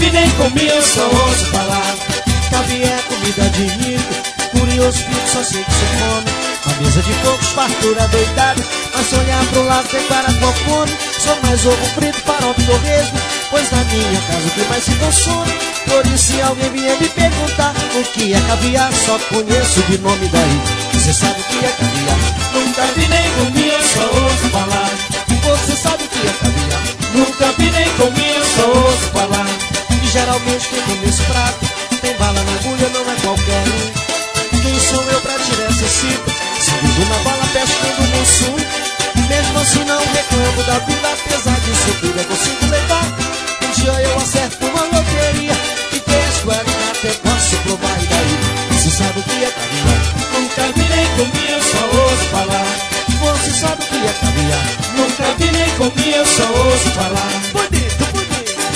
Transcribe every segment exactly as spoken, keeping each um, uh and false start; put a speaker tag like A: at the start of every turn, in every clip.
A: vi nem comi, eu só ouço falar.
B: Caviar é comida de rico, curioso fico, só sei que sou fome. Uma mesa de cocos, fartura doidado, mas se olhar pro lado tem para com fome. Sou mais ovo frito, farofa e torresmo, pois na minha casa o que mais se consome. Por isso se alguém vier me perguntar o que é caviar, só conheço de nome daí. Você sabe o que é caviar?
A: Nunca vi nem comi, eu só ouço falar.
B: Você sabe o que é caviar?
A: Nunca vi nem comi, eu só ouço falar.
B: E geralmente quem come esse prato tem bala na agulha, não é qualquer um. Quem sou eu pra tirar essa cita? Se vivo na bala, pescando no sul. Mesmo assim não reclamo da vida, apesar de sofrer eu consigo levar. Um dia eu acerto uma loteria e pesco ela e até posso provar. E daí, você sabe o que é caviar?
A: Nunca vi nem comi, eu só ouço falar.
B: Você sabe o que é caviar?
A: Nunca vi nem comi, eu só ouço falar.
B: Bonito, bonito.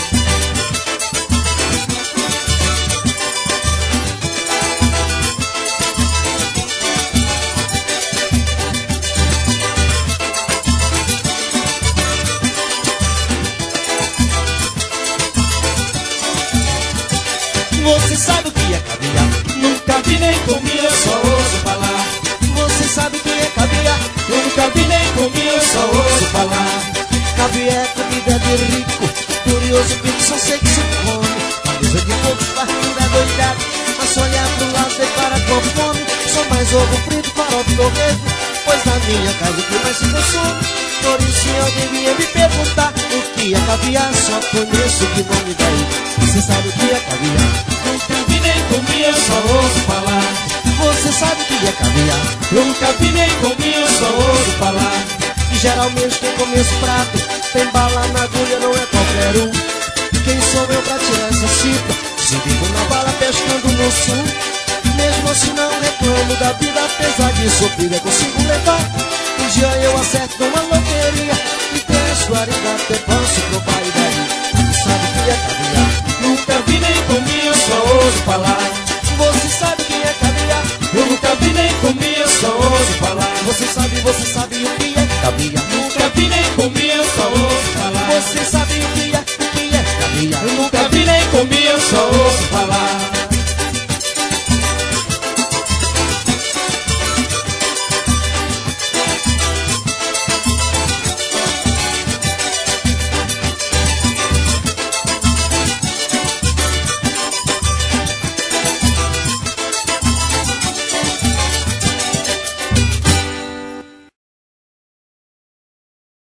B: Você sabe o que é caviar?
A: Nunca vi nem comi, eu só ouço falar.
B: Você sabe o que é caviar?
A: Nunca vi nem comi, eu só ouço falar.
B: Caviar é comida de rico, curioso fico, só sei que se come. Uma mesa de coco, fartura doidado, mas se olhar pro lado depara com fome. Sou mais ovo frito, farofa e torresmo, pois na minha casa o que mais se consome. Por isso se alguém vier me perguntar o que é caviar, só conheço de nome daí. Você sabe o que é caviar?
A: Nunca vi nem comi, eu só ouço falar.
B: Você sabe o que é caviar?
A: Nunca vi nem comi, eu só ouço falar.
B: E geralmente quem come esse prato tem bala na agulha, não é qualquer um. Quem sou eu pra tirar essa cifra? Se vivo na bala pescando no sul. Mesmo assim não reclamo da vida, apesar de sofrer eu consigo levar. Um dia eu acerto uma loteria e pesco ainda até posso provar. E daí, sabe o que é caviar?
A: Nunca vi nem comi, eu só ouço falar.
B: Você sabe o que é caviar?
A: Eu nunca vi nem comi, eu só ouço falar.
B: Você sabe